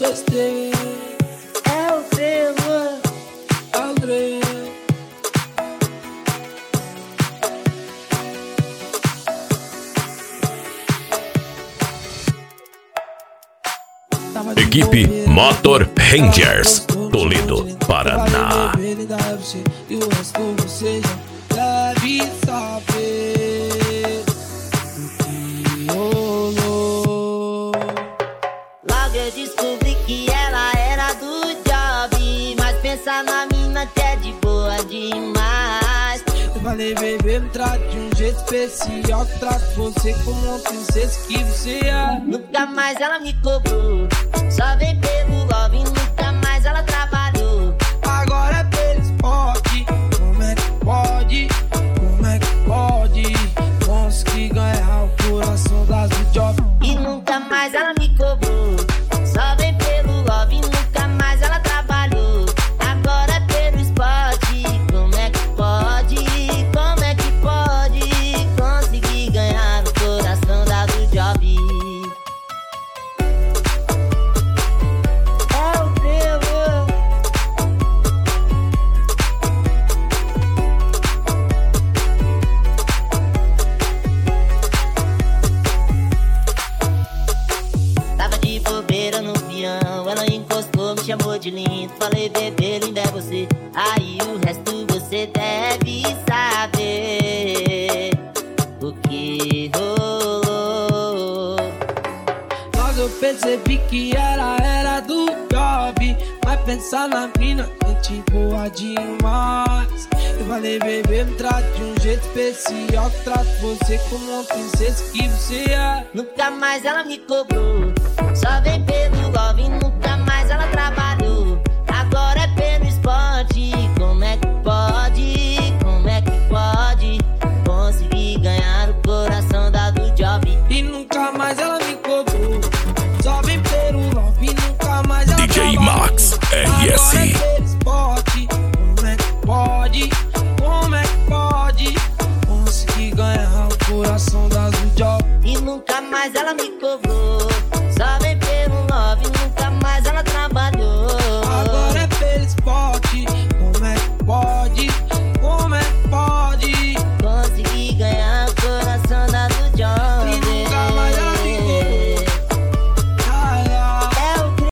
Gostei. É o Trevor, André. Equipe Motor Rangers, Toledo, Paraná. E o resto você já deve saber o que rolou. Logo eu descobri que ela era do job, mas pensa na mina que é de boa demais. Eu falei, bebê, me trate de um jeito especial, que trato você como uma princesa que você é. Nunca mais ela me cobrou, só vem pelo love, nunca mais ela trabalhou. Agora é pelo esporte, como é que pode? Como é que pode? Consegui ganhar o coração das do job. E nunca mais ela me cobrou, só vem pelo love, nunca mais ela trabalhou. Agora é pelo esporte, como é que pode? Como é que pode? Consegui ganhar o coração da do job. É o Trevor. Tava de bobeira no peão, ela encostou, me chamou de lindo. Falei, bebê, linda é você, aí o resto você deve saber o que rolou. Logo eu percebi que ela era do job, mas pensar na mina, gente boa demais. Eu falei, bebê, me trate de um jeito especial, que trato você como uma princesa que você é. Nunca mais ela me cobrou, só vem pelo love, nunca mais ela trabalhou. Agora é pelo esporte, como é que pode? Como é que pode? Consegui ganhar o coração da do job. E nunca mais ela me cobrou, só vem pelo love, nunca mais ela DJ trabalhou. Max, Agora é RS. pelo esporte, como é que pode? Como é que pode? Consegui ganhar o coração das do job. E nunca mais ela me